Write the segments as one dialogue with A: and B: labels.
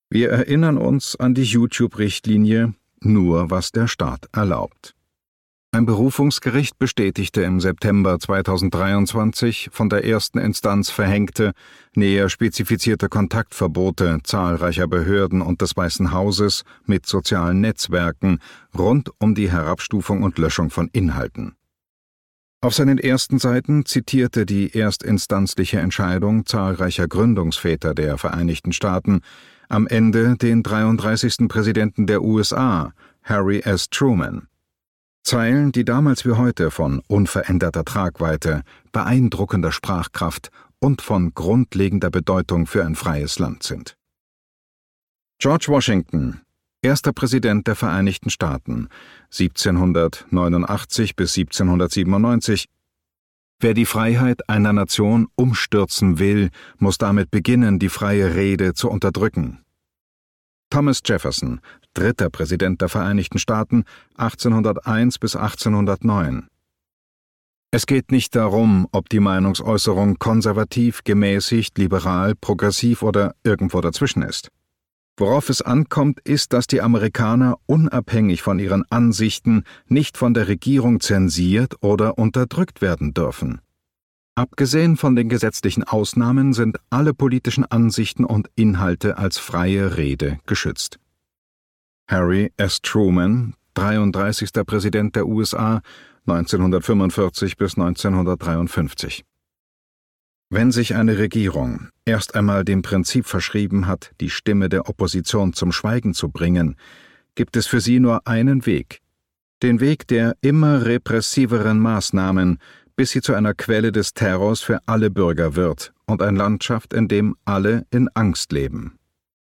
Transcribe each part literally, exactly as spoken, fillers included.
A: Wir erinnern uns an die YouTube-Richtlinie „Nur was der Staat erlaubt“. Ein Berufungsgericht bestätigte im September zweitausenddreiundzwanzig von der ersten Instanz verhängte, näher spezifizierte Kontaktverbote zahlreicher Behörden und des Weißen Hauses mit sozialen Netzwerken rund um die Herabstufung und Löschung von Inhalten. Auf seinen ersten Seiten zitierte die erstinstanzliche Entscheidung zahlreicher Gründungsväter der Vereinigten Staaten, am Ende den dreiunddreißigsten Präsidenten der U S A, Harry S. Truman. Zeilen, die damals wie heute von unveränderter Tragweite, beeindruckender Sprachkraft und von grundlegender Bedeutung für ein freies Land sind. George Washington, erster Präsident der Vereinigten Staaten, siebzehnhundertneunundachtzig bis siebzehnhundertsiebenundneunzig. Wer die Freiheit einer Nation umstürzen will, muss damit beginnen, die freie Rede zu unterdrücken. Thomas Jefferson, dritter Präsident der Vereinigten Staaten, achtzehnhunderteins bis achtzehnhundertneun. Es geht nicht darum, ob die Meinungsäußerung konservativ, gemäßigt, liberal, progressiv oder irgendwo dazwischen ist. Worauf es ankommt, ist, dass die Amerikaner unabhängig von ihren Ansichten nicht von der Regierung zensiert oder unterdrückt werden dürfen. Abgesehen von den gesetzlichen Ausnahmen sind alle politischen Ansichten und Inhalte als freie Rede geschützt. Harry S. Truman, dreiunddreißigster Präsident der U S A, neunzehnhundertfünfundvierzig bis neunzehnhundertdreiundfünfzig. Wenn sich eine Regierung erst einmal dem Prinzip verschrieben hat, die Stimme der Opposition zum Schweigen zu bringen, gibt es für sie nur einen Weg. Den Weg der immer repressiveren Maßnahmen, bis sie zu einer Quelle des Terrors für alle Bürger wird und ein Land schafft, in dem alle in Angst leben.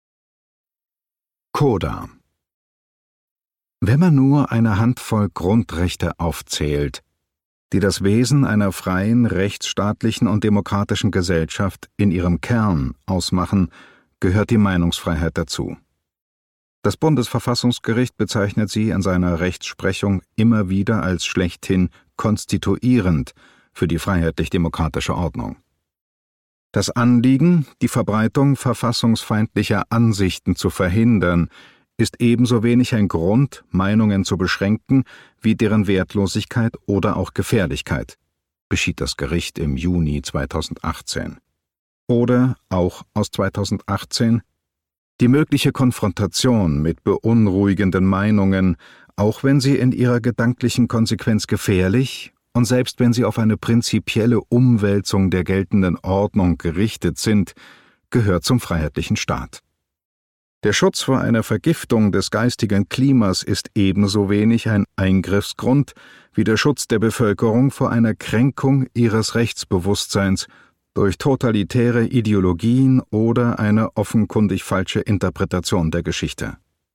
A: Coda. Wenn man nur eine Handvoll Grundrechte aufzählt, die das Wesen einer freien, rechtsstaatlichen und demokratischen Gesellschaft in ihrem Kern ausmachen, gehört die Meinungsfreiheit dazu. Das Bundesverfassungsgericht bezeichnet sie in seiner Rechtsprechung immer wieder als schlechthin konstituierend für die freiheitlich-demokratische Ordnung. Das Anliegen, die Verbreitung verfassungsfeindlicher Ansichten zu verhindern, ist ebenso wenig ein Grund, Meinungen zu beschränken, wie deren Wertlosigkeit oder auch Gefährlichkeit, beschied das Gericht im Juni zweitausendachtzehn. Oder auch aus zweitausendachtzehn: Die mögliche Konfrontation mit beunruhigenden Meinungen, auch wenn sie in ihrer gedanklichen Konsequenz gefährlich und selbst wenn sie auf eine prinzipielle Umwälzung der geltenden Ordnung gerichtet sind, gehört zum freiheitlichen Staat. Der Schutz vor einer Vergiftung des geistigen Klimas ist ebenso wenig ein Eingriffsgrund wie der Schutz der Bevölkerung vor einer Kränkung ihres Rechtsbewusstseins durch totalitäre Ideologien oder eine offenkundig falsche Interpretation der Geschichte.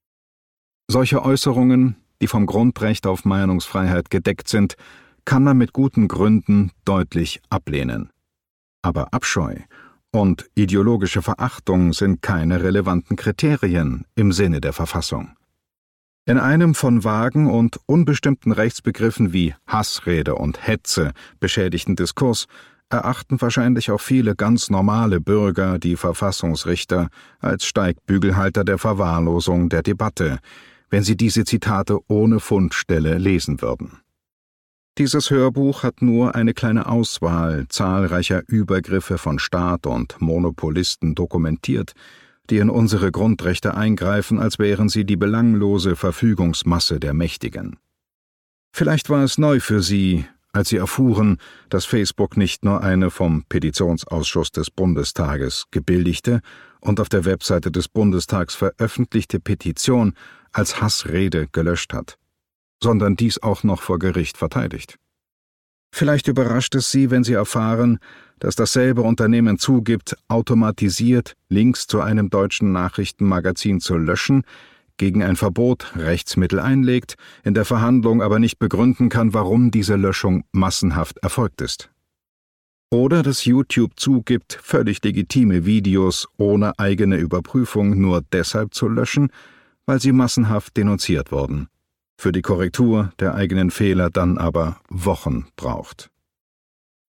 A: Solche Äußerungen, die vom Grundrecht auf Meinungsfreiheit gedeckt sind, kann man mit guten Gründen deutlich ablehnen. Aber Abscheu und ideologische Verachtung sind keine relevanten Kriterien im Sinne der Verfassung. In einem von vagen und unbestimmten Rechtsbegriffen wie Hassrede und Hetze beschädigten Diskurs erachten wahrscheinlich auch viele ganz normale Bürger die Verfassungsrichter als Steigbügelhalter der Verwahrlosung der Debatte, wenn sie diese Zitate ohne Fundstelle lesen würden. Dieses Hörbuch hat nur eine kleine Auswahl zahlreicher Übergriffe von Staat und Monopolisten dokumentiert, die in unsere Grundrechte eingreifen, als wären sie die belanglose Verfügungsmasse der Mächtigen. Vielleicht war es neu für Sie, als Sie erfuhren, dass Facebook nicht nur eine vom Petitionsausschuss des Bundestages gebilligte und auf der Webseite des Bundestags veröffentlichte Petition als Hassrede gelöscht hat, sondern dies auch noch vor Gericht verteidigt. Vielleicht überrascht es Sie, wenn Sie erfahren, dass dasselbe Unternehmen zugibt, automatisiert Links zu einem deutschen Nachrichtenmagazin zu löschen, gegen ein Verbot Rechtsmittel einlegt, in der Verhandlung aber nicht begründen kann, warum diese Löschung massenhaft erfolgt ist. Oder dass YouTube zugibt, völlig legitime Videos ohne eigene Überprüfung nur deshalb zu löschen, weil sie massenhaft denunziert wurden, für die Korrektur der eigenen Fehler dann aber Wochen braucht.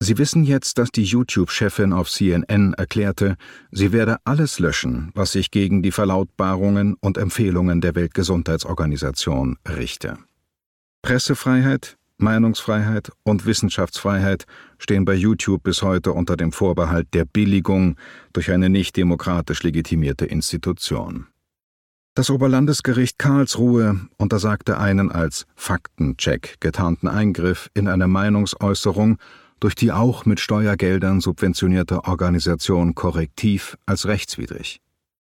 A: Sie wissen jetzt, dass die YouTube-Chefin auf C N N erklärte, sie werde alles löschen, was sich gegen die Verlautbarungen und Empfehlungen der Weltgesundheitsorganisation richte. Pressefreiheit, Meinungsfreiheit und Wissenschaftsfreiheit stehen bei YouTube bis heute unter dem Vorbehalt der Billigung durch eine nicht demokratisch legitimierte Institution. Das Oberlandesgericht Karlsruhe untersagte einen als Faktencheck getarnten Eingriff in eine Meinungsäußerung durch die auch mit Steuergeldern subventionierte Organisation Korrektiv als rechtswidrig.